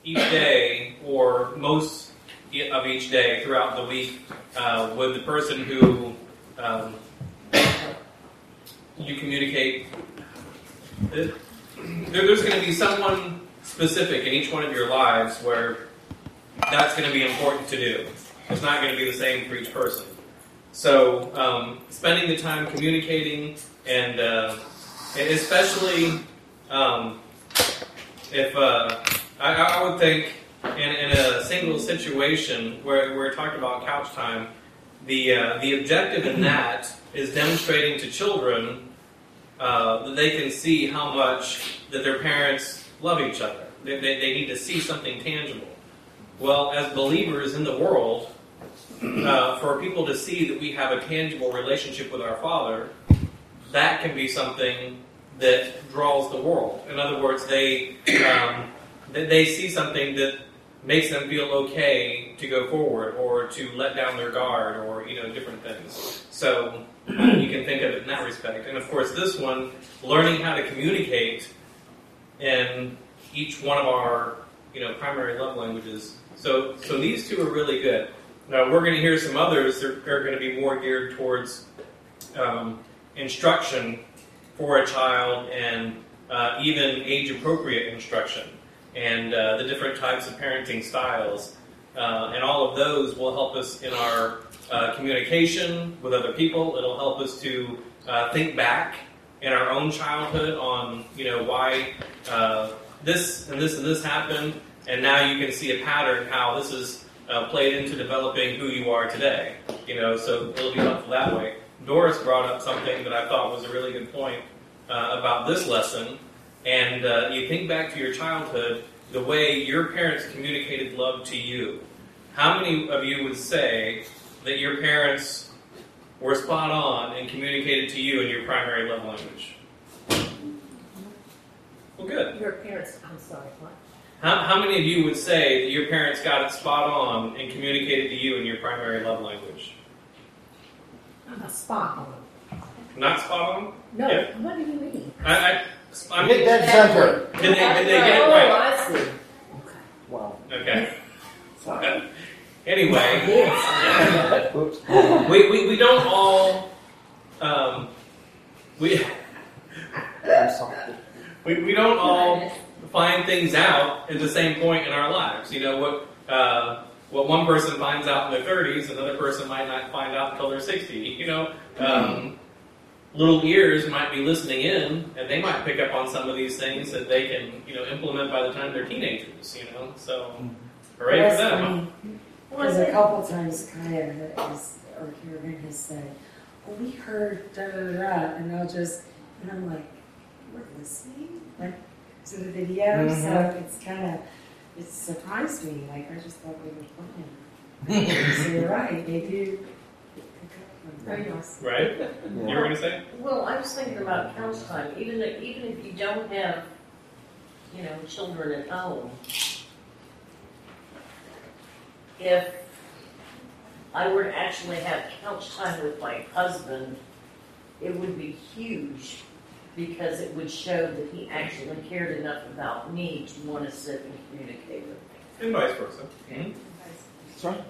each day or most of each day throughout the week with the person who you communicate, there's going to be someone specific in each one of your lives where that's going to be important to do. It's not going to be the same for each person. So spending the time communicating, and especially if I would think in a single situation where we're talking about couch time, the objective in that is demonstrating to children that they can see how much that their parents love each other. They need to see something tangible. Well, as believers in the world, for people to see that we have a tangible relationship with our Father, that can be something that draws the world. In other words, they see something that makes them feel okay to go forward or to let down their guard or different things. So you can think of it in that respect. And of course, this one, learning how to communicate in each one of our primary love languages. So these two are really good. Now we're going to hear some others that are going to be more geared towards instruction for a child and even age-appropriate instruction and the different types of parenting styles. And all of those will help us in our communication with other people. It'll help us to think back in our own childhood on why this and this and this happened, and now you can see a pattern how this is played into developing who you are today. So it'll be helpful that way. Doris brought up something that I thought was a really good point about this lesson. And you think back to your childhood, the way your parents communicated love to you. How many of you would say that your parents were spot on and communicated to you in your primary love language? Well, good. Your parents, I'm sorry, what? How many of you would say that your parents got it spot on and communicated to you in your primary love language? Not spot on. Not spot on? No, Yeah. What do you mean? I mean, Hit that center. Did they get it right? Oh, I see. Wow. Okay. Sorry. Anyway, Yes. Oops. we don't all we I'm sorry. we don't all find things out at the same point in our lives. What one person finds out in their 30s, another person might not find out until they're 60. Little ears might be listening in, and they might pick up on some of these things that they can implement by the time they're teenagers. So hooray for them. Because a couple times Kaya or Karen has said, well, we heard da-da-da, and I'm like, we're listening? Like, to the video, so it surprised me. Like, I just thought we were playing. So you're right, they do pick up on Very things. nice. Right? You were going to say? Well, I was thinking about couch time. Even if you don't have, children at home, if I were to actually have couch time with my husband, it would be huge because it would show that he actually cared enough about me to want to sit and communicate with me. And vice versa. Okay. That's right.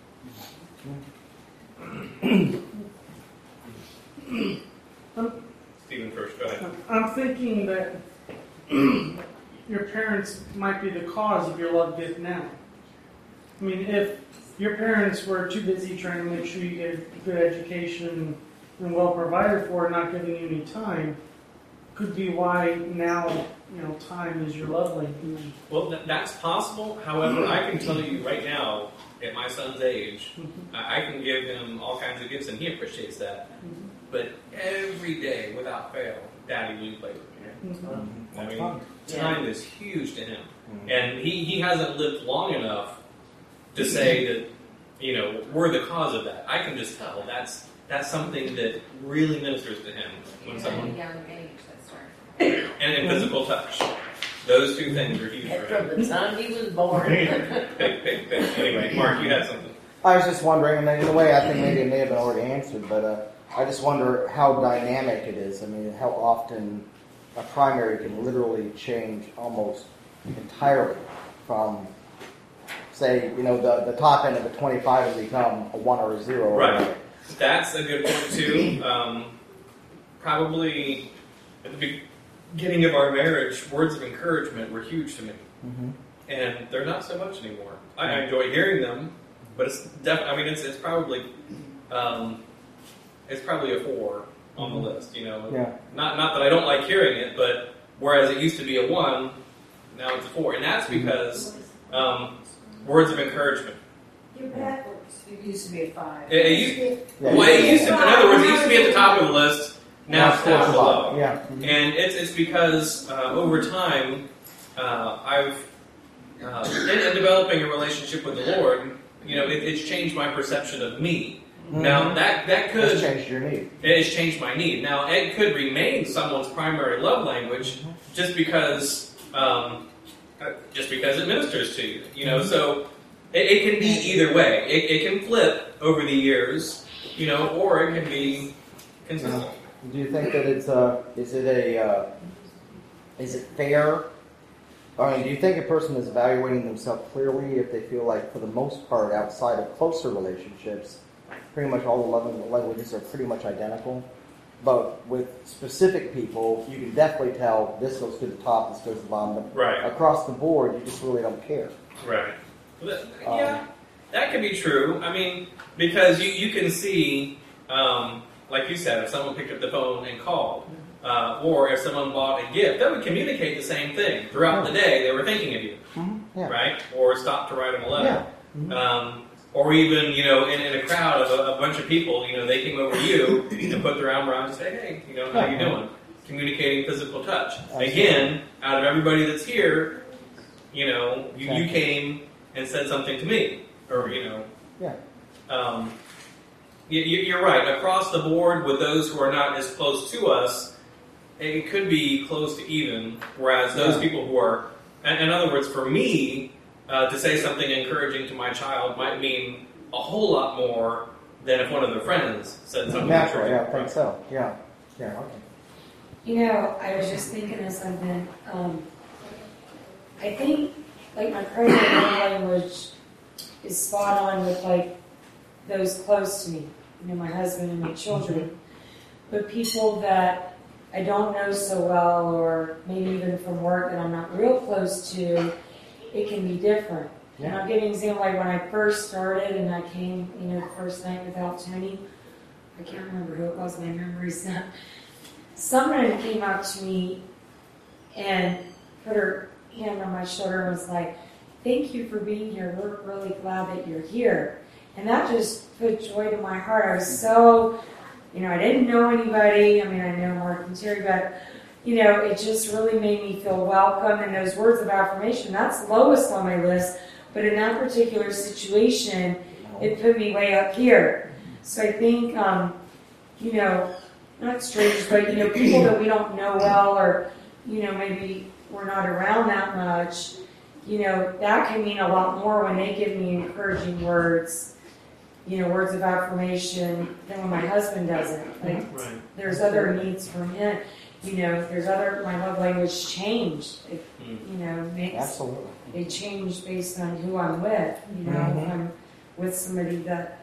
Stephen first, go ahead. I'm thinking that your parents might be the cause of your love gift now. I mean, if your parents were too busy trying to make sure you get a good education and well provided for, not giving you any time, could be why now, time is your love language. Well, that's possible. However, I can tell you right now, at my son's age, I can give him all kinds of gifts, and he appreciates that. But every day, without fail, Daddy, will you play with me? I mean, time is huge to him. And he hasn't lived long enough to say that, we're the cause of that. I can just tell that's something that really ministers to him when someone... At a young age, that's right. And physical touch. Those two things are huge for From him. the time he was born. Big. Anyway, Mark, you had something. I was just wondering, and in a way I think maybe it may have been already answered, but I just wonder how dynamic it is. I mean, how often a primary can literally change almost entirely from, say, the top end of a 25 and become a 1 or a 0? Right. That's a good point too. Probably at the beginning of our marriage, words of encouragement were huge to me, and they're not so much anymore. I enjoy hearing them, but it's it's probably a 4 on the list. Yeah. Not that I don't like hearing it, but whereas it used to be a 1, now it's a 4, and that's because words of encouragement. You're backwards. It used to be a 5. It used to, in other words, it used to be at the top of the list. Now it's down below. Yeah. And it's because over time, I've in developing a relationship with the Lord, it's changed my perception of me. Now that could It's changed your need. It has changed my need. Now it could remain someone's primary love language just because it ministers to you. So it can be either way. It can flip over the years, or it can be consistent. Do you think that is it fair? Do you think a person is evaluating themselves clearly if they feel like, for the most part, outside of closer relationships, pretty much all the love languages are pretty much identical? But with specific people, you can definitely tell this goes to the top, this goes to the bottom. But Right. across the board, you just really don't care. Right. Yeah, that could be true. Because you can see, like you said, if someone picked up the phone and called, or if someone bought a gift, that would communicate the same thing. Throughout the day, they were thinking of you, right? Or stopped to write them a letter. Or even, in a crowd of a bunch of people, they came over to you and put their arm around you and say, hey, how you doing? Communicating physical touch. Again, out of everybody that's here, you came and said something to me. Or, you're right. Across the board, with those who are not as close to us, it could be close to even. Whereas those people who are, in other words, for me, to say something encouraging to my child might mean a whole lot more than if one of their friends said something. Naturally, yeah, I think so. Yeah, okay. I was just thinking of something. I think, my primary language is spot on with, those close to me. My husband and my children. But people that I don't know so well, or maybe even from work that I'm not real close to, it can be different. Yeah. And I'll give you an example, when I first started and I came, the first night without Tony, I can't remember who it was, my memory's not. Someone came up to me and put her hand on my shoulder and was like, thank you for being here. We're really glad that you're here. And that just put joy to my heart. I was so, I didn't know anybody. I know Mark and Terry, but, it just really made me feel welcome. And those words of affirmation, that's lowest on my list. But in that particular situation, it put me way up here. So I think, not strangers, but, people that we don't know well, or, maybe we're not around that much, that can mean a lot more when they give me encouraging words, words of affirmation, than when my husband does it. Right. There's other needs from him. My love language changed. It, Absolutely. they change based on who I'm with. If I'm with somebody that,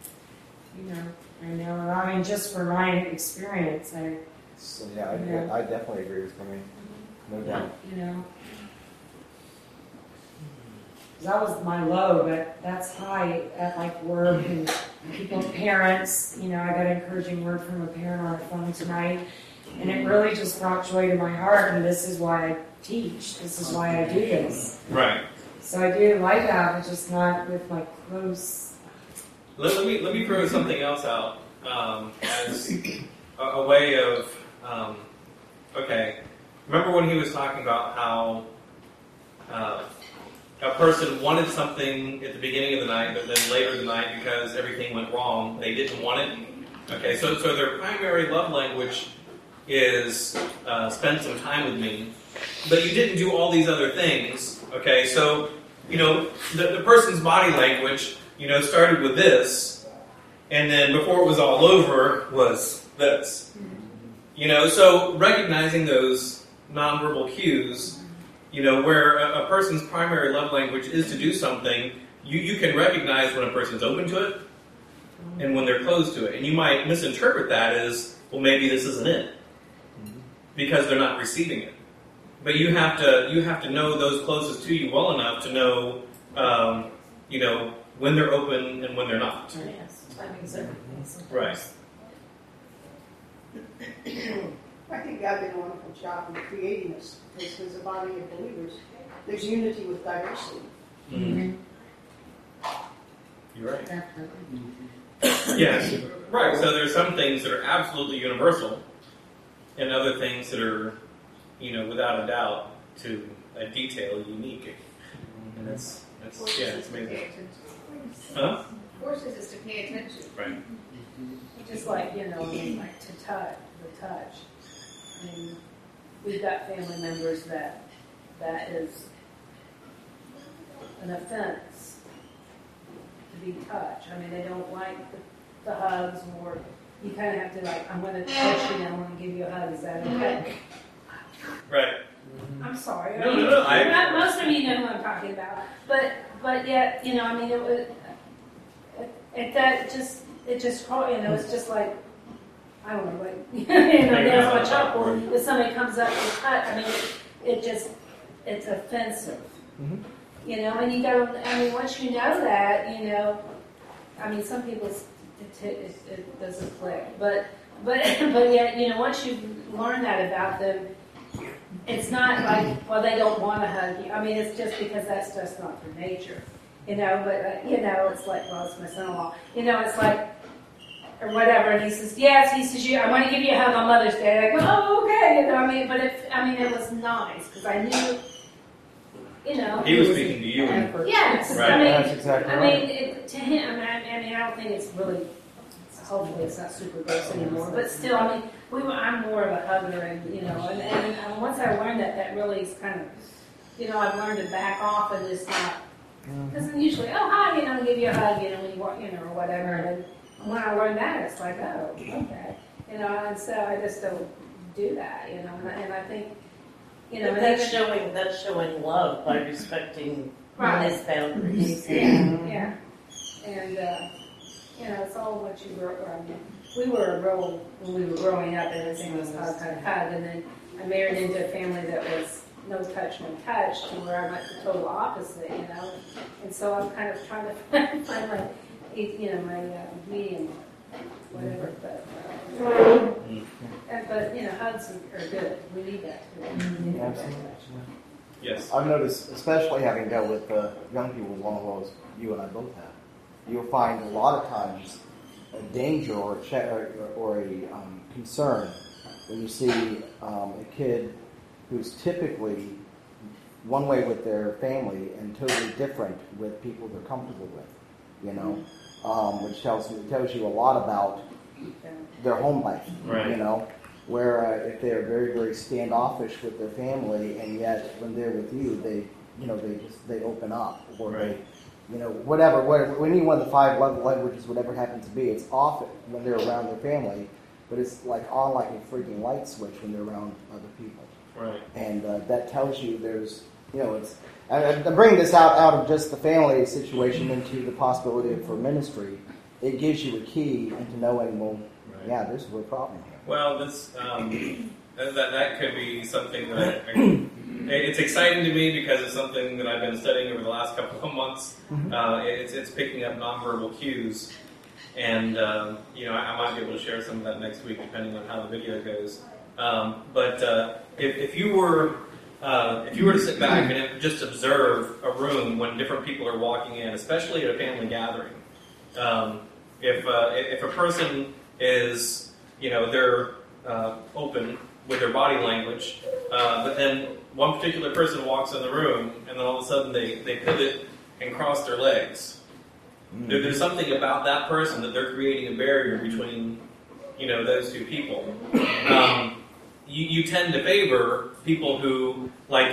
I know. Just for my experience, I definitely agree with me. No doubt. That was my low, but that's high at work and parents. I got an encouraging word from a parent on the phone tonight, and it really just brought joy to my heart. And this is why I teach. This is why I do this. Right. So I do like that, but just not with my close. Let me throw something else out as a way of okay. Remember when he was talking about how a person wanted something at the beginning of the night, but then later in the night, because everything went wrong, they didn't want it? Okay, so their primary love language is spend some time with me, but you didn't do all these other things. Okay, so the person's body language started with this, and then before it was all over was this. So recognizing those nonverbal cues, where a person's primary love language is to do something, you can recognize when a person's open to it and when they're closed to it. And you might misinterpret that as, well, maybe this isn't it, because they're not receiving it. But you have to know those closest to you well enough to know, when they're open and when they're not. Yes, timing's everything sometimes. Right. I think God did a wonderful job in creating us because as a body of believers, there's unity with diversity. Mm-hmm. You're right. Definitely. Yes. Right. So there's some things that are absolutely universal, and other things that are, without a doubt, to a detail unique. And that's it's amazing. Huh? Forces us to pay attention. Right. Just like, like to touch, the touch. I mean, we've got family members that is an offense to be touched. I mean, they don't like the hugs, or you kind of have to I'm going to touch you and I want to give you a hug. Is that okay? Right. I'm sorry. No. Most of you know who I'm talking about. But yet, it was, it's just like, I don't know, that's my chuckle. If somebody comes up to touch, I mean, it's offensive. Mhm. And you go, once you know that, I mean, some people, it doesn't click. But yet, once you learn that about them, it's not like, well, they don't want to hug you. I mean, it's just because that's just not their nature. But, it's like, well, it's my son-in-law. It's like, or whatever, and he says, yes, I want to give you a hug on Mother's Day. I go, oh, okay, but it was nice, because I knew, He was speaking to you. Yes, Right. That's exactly right. To him, I don't think it's really, hopefully it's not super gross anymore, but still, I'm more of a hugger, and once I learned that really is kind of, I've learned to back off and just not, because usually, oh, hi, give you a hug, when you walk, or whatever, and when I learned that, it's like, oh, okay, and so I just don't do that, and I think, But that's showing love by respecting Right. his boundaries. yeah, and it's all what you grow. When we were growing up, and everything was hug, and then I married into a family that was no touch, to where I went the total opposite, and so I'm kind of trying to find my medium, whatever, but hugs are good. We need that. Absolutely. Yes. I've noticed, especially having dealt with young people as long as you and I both have, you'll find a lot of times a danger or a concern when you see a kid who's typically one way with their family and totally different with people they're comfortable with, which tells you a lot about their home life, Right. Where if they're very, very standoffish with their family, and yet when they're with you, they open up, or Right. whatever any one of the 5 love languages, whatever happens to be, it's off when they're around their family, but it's like on like a freaking light switch when they're around other people, Right. and that tells you there's it's. I'm bringing this out of just the family situation into the possibility for ministry. It gives you a key into knowing, well, Right. yeah, there's a real problem here. Well, this that could be something that it's exciting to me because it's something that I've been studying over the last couple of months. It's picking up nonverbal cues, and I might be able to share some of that next week, depending on how the video goes. But if you were to sit back and just observe a room when different people are walking in, especially at a family gathering, if a person is they're open with their body language, but then one particular person walks in the room, and then all of a sudden they pivot and cross their legs. There's something about that person that they're creating a barrier between those two people. You tend to favor people who, like,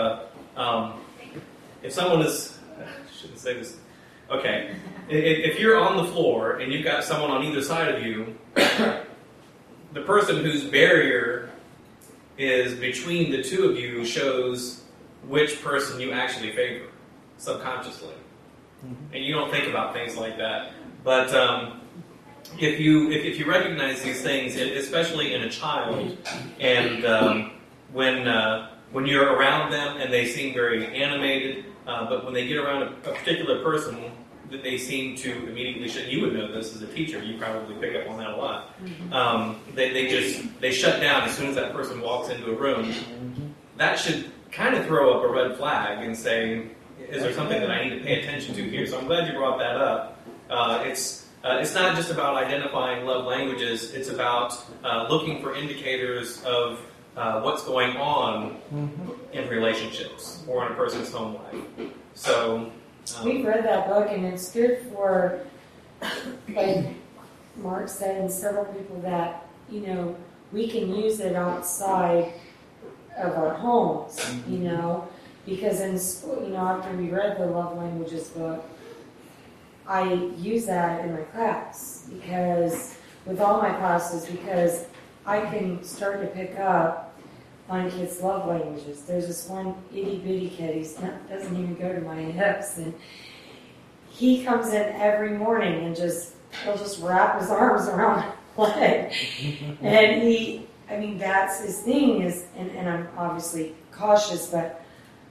if someone is, I shouldn't say this. Okay, if you're on the floor and you've got someone on either side of you, the person whose barrier is between the two of you shows which person you actually favor subconsciously. And you don't think about things like that. But if you recognize these things, especially in a child, and when you're around them and they seem very animated, but when they get around a particular person, that they seem to immediately shut. You would know this as a teacher. You probably pick up on that a lot. They shut down as soon as that person walks into a room. That should kind of throw up a red flag and say, is there something that I need to pay attention to here? So I'm glad you brought that up. It's not just about identifying love languages. It's about looking for indicators of what's going on in relationships or in a person's home life. So we've read that book, and it's good for, like Mark said, and several people that, we can use it outside of our homes, because in school, after we read the Love Languages book, I use that in my class, because with all my classes, because I can start to pick up on kids' love languages. There's this one itty bitty kid, doesn't even go to my hips, and he comes in every morning and he'll just wrap his arms around my leg. And that's his thing and I'm obviously cautious, but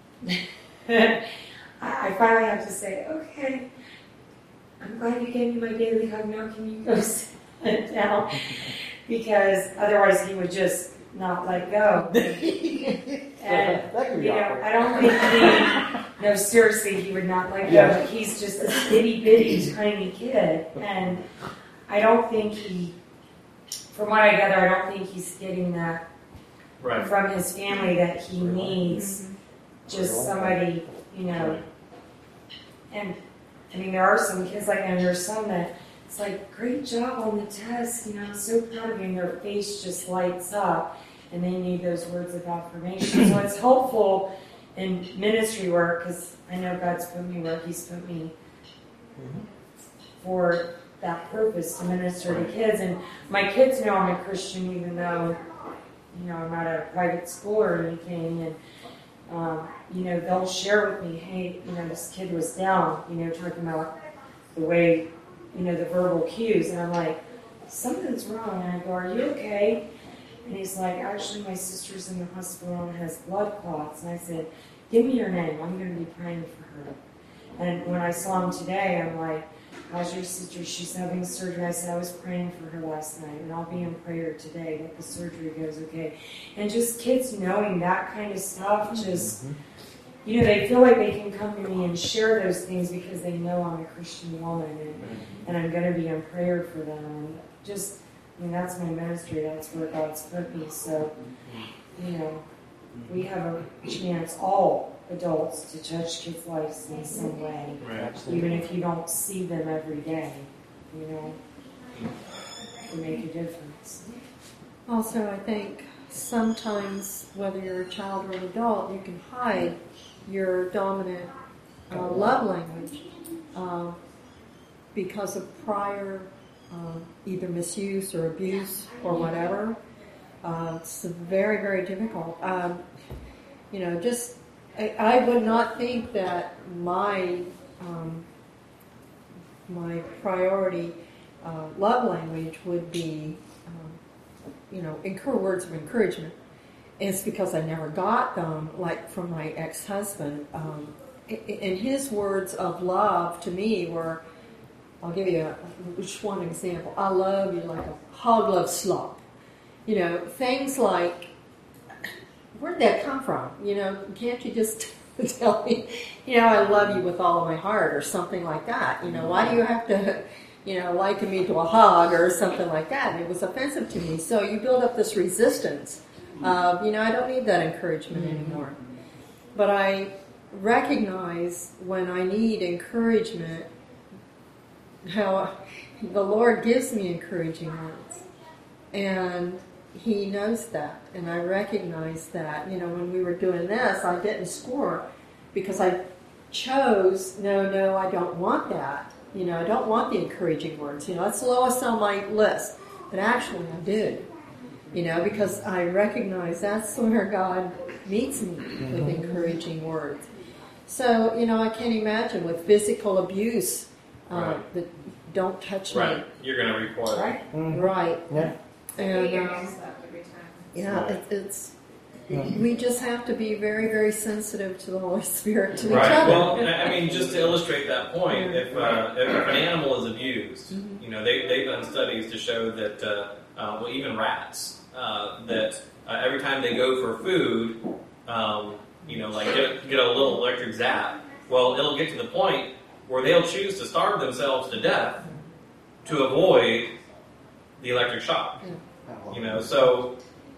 I finally have to say, okay, I'm glad you gave me my daily hug, now can you go sit down? Because otherwise he would just not let go. And, I don't think no, seriously, he would not let go. Yeah. He's just this itty bitty tiny kid. And I don't think from what I gather, I don't think he's getting that from his family, that he needs just somebody, And, there are some kids like that, and there's some that it's like, great job on the test, I'm so proud of you, and their face just lights up, and they need those words of affirmation. So it's helpful in ministry work, because I know God's put me where He's put me for that purpose, to minister to kids. And my kids know I'm a Christian, even though, I'm not at a private school or anything, and they'll share with me, hey, this kid was down, talking about the way, the verbal cues, and I'm like, something's wrong, and I go, are you okay? And he's like, actually, my sister's in the hospital and has blood clots, and I said, give me your name, I'm going to be praying for her. And when I saw him today, I'm like, how's your sister? She's having surgery. I said, I was praying for her last night, and I'll be in prayer today that the surgery goes okay. And just kids knowing that kind of stuff, just, they feel like they can come to me and share those things because they know I'm a Christian woman, and I'm going to be in prayer for them. And just, that's my ministry. That's where God's put me. So, we have a chance, all adults, to touch kids' lives in some way, even if you don't see them every day, to make a difference. Also, I think sometimes, whether you're a child or an adult, you can hide your dominant love language because of prior either misuse or abuse or whatever. It's very, very difficult. I would not think that my priority love language would be, words of encouragement. It's because I never got them, like from my ex-husband. And his words of love to me were, I'll give you just one example. I love you like a hog loves slop. Things like, where did that come from? Can't you just tell me, I love you with all of my heart or something like that? Why do you have to, liken me to a hog or something like that? And it was offensive to me. So you build up this resistance of, I don't need that encouragement anymore. But I recognize when I need encouragement, how the Lord gives me encouraging words. And He knows that, and I recognize that. When we were doing this, I didn't score because I chose, no, I don't want that. I don't want the encouraging words. That's the lowest on my list. But actually, I did. because I recognize that's where God meets me with encouraging words. So, I can't imagine with physical abuse, that don't touch Right. me. You're going to recoil. Right. Yeah. Your And, hands up every time. it's we just have to be very, very sensitive to the Holy Spirit, to each Right. other. Well, I mean, just to illustrate that point, if an animal is abused, they've done studies to show that, well, even rats, that every time they go for food, like get a little electric zap, well, it'll get to the point where they'll choose to starve themselves to death to avoid the electric shock. So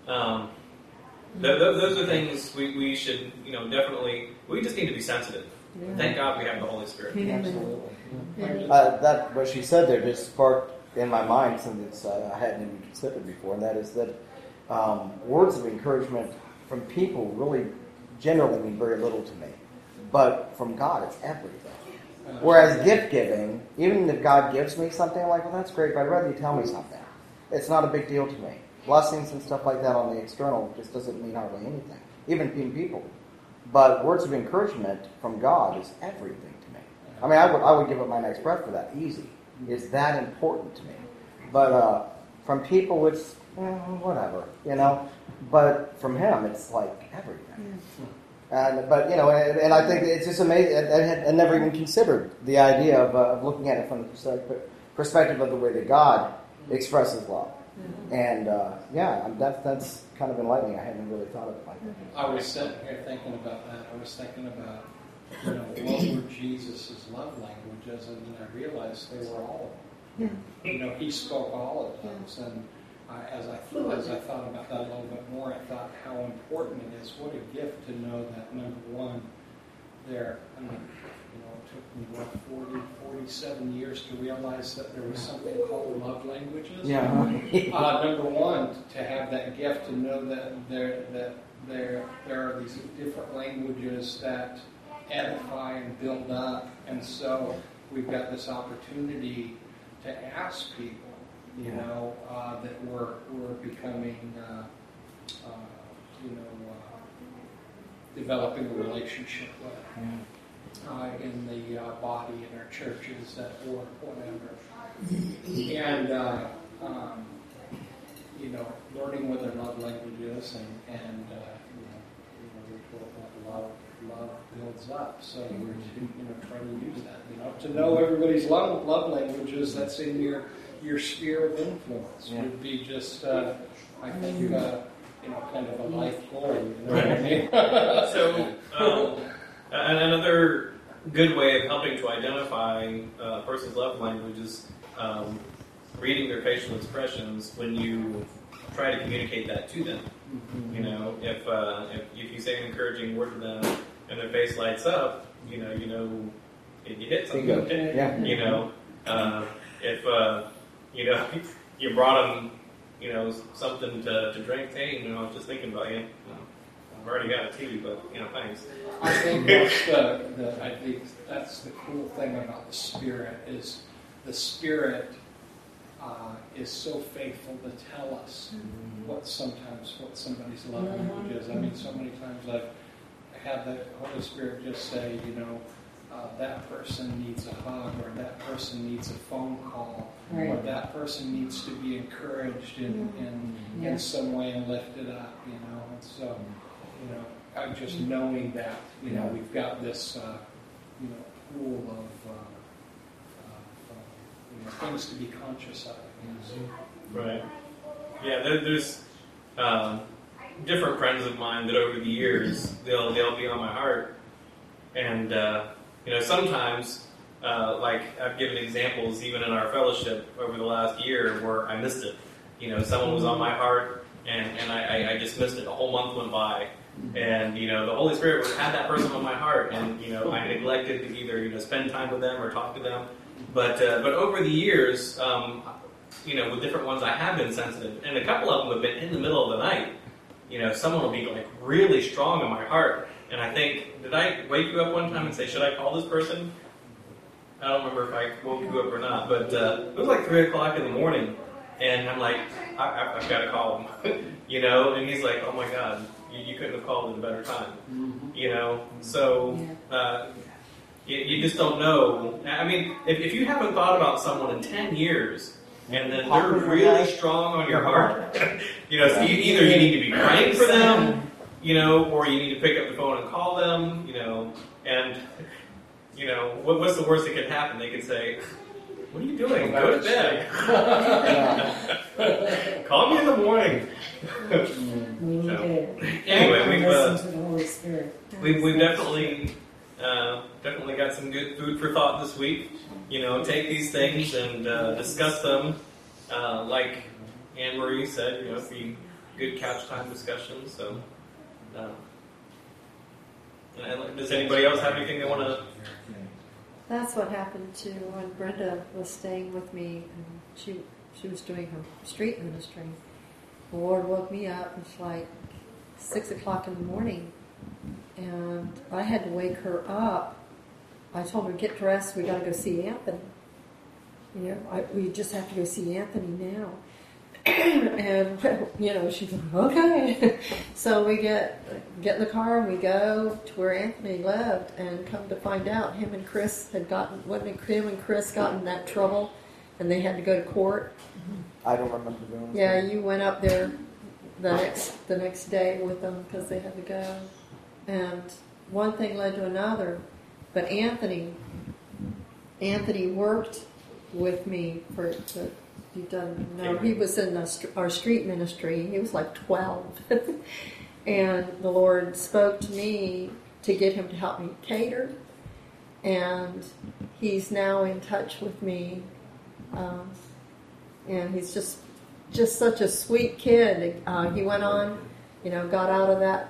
those are things we should, definitely, we just need to be sensitive. Yeah. Thank God we have the Holy Spirit. Absolutely. That what she said there just sparked in my mind something that I hadn't even considered before, and that is that words of encouragement from people really generally mean very little to me, but from God it's everything. Whereas gift giving, even if God gives me something, I'm like, well, that's great, but I'd rather you tell me something. It's not a big deal to me. Blessings and stuff like that on the external just doesn't mean hardly anything, even in people. But words of encouragement from God is everything to me. I mean, I would give up my next breath for that, easy. It's that important to me. But from people, it's whatever, But from Him, it's like everything. And I think it's just amazing. I never even considered the idea of looking at it from the perspective of the way that God expresses love. And that's kind of enlightening. I hadn't really thought of it like that. I was sitting here thinking about that. I was thinking about, what were Jesus' love languages, and then I realized they were all of them. He spoke all of those, and as I thought about that a little bit more, I thought how important it is. What a gift to know that, number one, it took me 47 years to realize that there was something called love languages. Yeah. Number one, to have that gift to know that there are these different languages that edify and build up, and so we've got this opportunity to ask people, that we're becoming, developing a relationship with. In the body, in our churches, or whatever. And, learning what their love language is, and love builds up. So we're trying to use that. To know everybody's love languages that's in your sphere of influence would be just, I think, kind of a life goal. What I mean? So, another good way of helping to identify a person's love language is reading their facial expressions when you try to communicate that to them. If you say an encouraging word to them and their face lights up, you hit something. If you brought them, something to drink. Hey, I was just thinking about you. I've already got a tea, but thanks. I think that's the cool thing about the Spirit is the Spirit is so faithful to tell us what somebody's love language is. I mean, so many times I've had the Holy Spirit just say, that person needs a hug, or that person needs a phone call, or that person needs to be encouraged in some way and lifted up, And so, I'm just knowing that, we've got this, pool of things to be conscious of. Right. Yeah, there's different friends of mine that over the years they'll be on my heart, and sometimes like I've given examples even in our fellowship over the last year where I missed it. Someone was on my heart and I just missed it. A whole month went by, and the Holy Spirit had that person on my heart, and I neglected to either spend time with them or talk to them. But over the years, with different ones, I have been sensitive, and a couple of them have been in the middle of the night. Someone will be like really strong in my heart, and I think, did I wake you up one time and say, should I call this person? I don't remember if I woke you up or not, but it was like 3 o'clock in the morning, and I'm like, I've got to call him, you know, and he's like, oh my God, you couldn't have called at a better time, you know, so you just don't know. I mean, if you haven't thought about someone in 10 years, and then they're really strong on your heart, you know, so either you need to be praying for them, you know, or you need to pick up the phone and call them, you know, and, you know, what's the worst that could happen? They could say, what are you doing? Go to bed. Call me in the morning. We need to Anyway, listen to the Holy Spirit. we've definitely got some good food for thought this week. You know, take these things and discuss them. Like Anne Marie said, you know, be good couch time discussions. So, does anybody else have anything they want to? That's what happened to when Brenda was staying with me, and she was doing her street ministry. The Lord woke me up. It's like 6 o'clock in the morning, and I had to wake her up. I told her, get dressed. We got to go see Anthony. You know, we just have to go see Anthony now. And, you know, she's like, okay. So we get in the car and we go to where Anthony lived, and come to find out him and Chris got in that trouble, and they had to go to court. I don't remember doing this. Yeah, you went up there the next day with them because they had to go. And one thing led to another. But Anthony worked with me he was in our street ministry. He was like 12. And the Lord spoke to me to get him to help me cater. And he's now in touch with me. And he's just such a sweet kid. He went on, you know, got out of that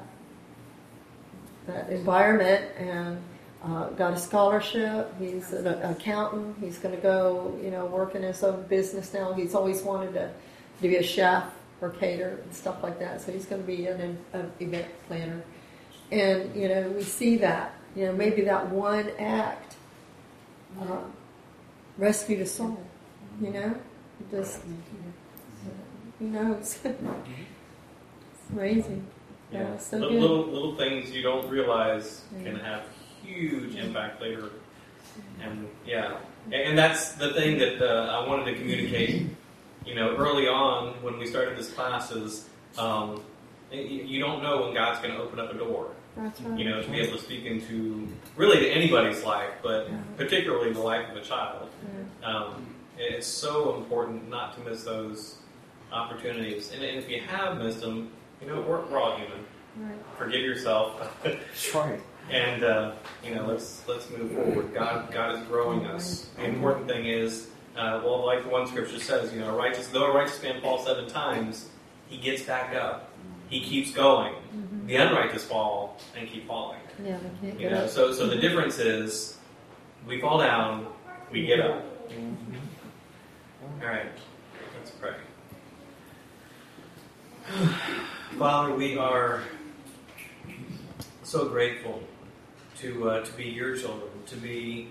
environment and got a scholarship. He's an accountant. He's going to go, you know, work in his own business now. He's always wanted to be a chef or cater and stuff like that. So he's going to be an event planner. And, you know, we see that. You know, maybe that one act rescued a soul, you know? Just, who knows? It's amazing. Yeah, so good. Little things you don't realize can have huge impact later. And and that's the thing that I wanted to communicate, you know, early on when we started this class is you don't know when God's going to open up a door. That's right. You know, to be able to speak into really to anybody's life, but particularly the life of a child. It's so important not to miss those opportunities. And if you have missed them, you know, we're all human. Right. Forgive yourself. That's right. And you know, let's move forward. God is growing us. The important thing is, well, like the one scripture says, you know, though a righteous man falls 7 times, he gets back up. He keeps going. Mm-hmm. The unrighteous fall and keep falling. Yeah, they can't you get know, up. so the difference is, we fall down, we get up. Mm-hmm. All right, let's pray. Father, we are so grateful to be your children, to be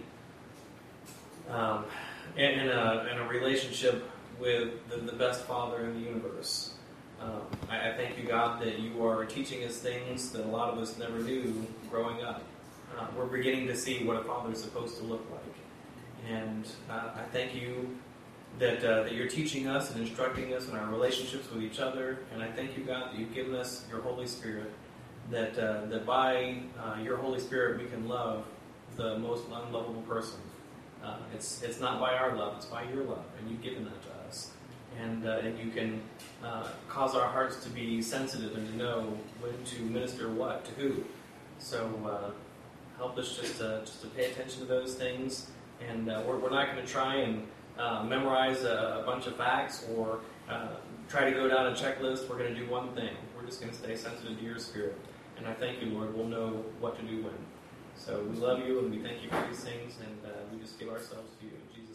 in a relationship with the best Father in the universe. I thank you, God, that you are teaching us things that a lot of us never knew growing up. We're beginning to see what a father is supposed to look like. And I thank you that you're teaching us and instructing us in our relationships with each other. And I thank you, God, that you've given us your Holy Spirit, that by your Holy Spirit we can love the most unlovable person. It's not by our love, it's by your love, and you've given that to us. And you can cause our hearts to be sensitive and to know when to minister what to who. So help us just to pay attention to those things. And we're not going to try and memorize a bunch of facts or try to go down a checklist. We're going to do one thing. We're just going to stay sensitive to your Spirit. And I thank you, Lord. We'll know what to do when. So we love you and we thank you for these things, and we just give ourselves to you in Jesus' name.